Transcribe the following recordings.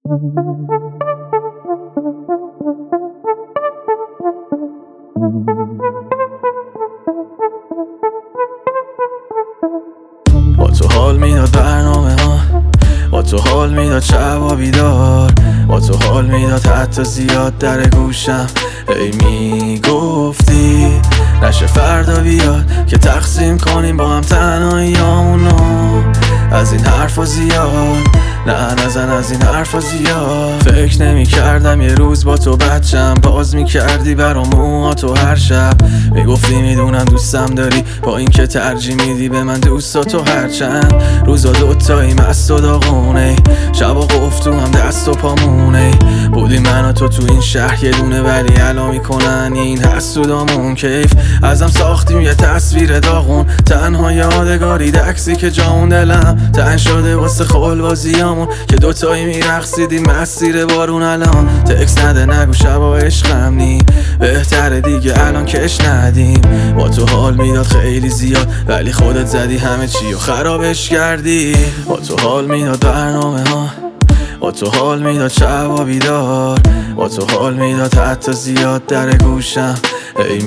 با تو حال میداد برنامه ها، با تو حال میداد شبا بیدار، با تو حال میداد حتی زیاد در گوشم ای میگفتی نشه فردا بیاد که تقسیم کنیم با هم تنهاییامونو. از این حرفا زیاد نه نزن، از این حرفا زیاد. فکر نمی کردم یه روز با تو بچم باز می کردی برام موهاتو هر شب، میگفتی میدونم دوستم داری با این که ترجیح میدی به من دوستاتو. هرچند روزا دوتایی مست و داغونه، شبا قفل تو هم دست و پامونه. بودی من و تو این شهر یه دونه، ولی الان میکنن این حسودامون. کیف ازم ساختیم یه تصویر داغون، تنها یادگاری دکسی که جامون. دلم تن شده واسه خلوازیامون که دوتایی میرقصیدیم مسیر بارون. الان تکس نده نگو شبا عشقم نی، بهتره دیگه الان کش ندیم. با تو حال میداد خیلی زیاد، ولی خودت زدی همه چی و خرابش کردی. با تو حال میداد برنامه ها، با تو حال میداد شبا بیدار، با تو حال میداد حتی زیاد در گوشم ای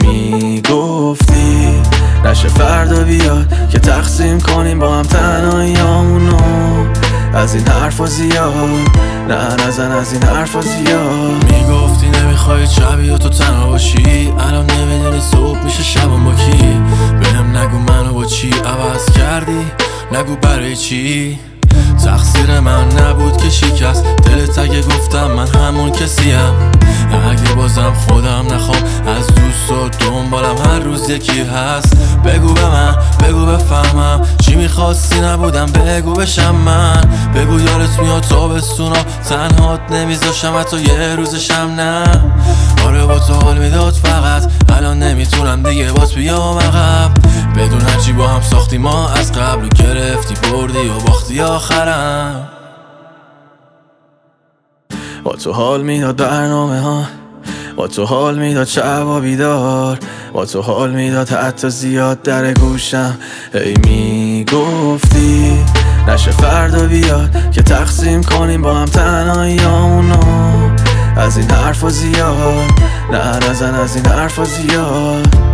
میگفتی نشه فردا بیاد که تقسیم کنیم با هم تنهاییامونو. از این حرفا زیاد نه نزن، از این حرفا زیاد. میگفتی نمیخوای شبی و تو تنها باشی، الان نمیدونی صبح میشه شبم با کی. بهم نگو منو با چی عوض کردی، نگو برای چی. تقصیر من نبود که شکست دلت اگه گفتم من همون کسیم. اگه بازم خودم نخوام از دوست و دنبالم هر روز یکی هست. بگو به من، بگو بفهمم چی میخواستی نبودم بگو بشم من. بگو یادت میاد تابستونا تنهات نمیذاشم حتی یه روزشم نه. آره با تو حال میداد فقط الان نمیتونم دیگه باز بیام عقب. بدون هرچی با هم ساختی ما از قبل، گرفتی بردی و باختی آخرم. با تو حال میداد برنامه ها، با تو حال میداد شبا بیدار، با تو حال میداد حتی زیاد در گوشم ای میگفتی نشه فردا بیاد که تقسیم کنیم با هم تنهاییامونو. از این حرفا زیاد نه نزن، از این حرفا زیاد.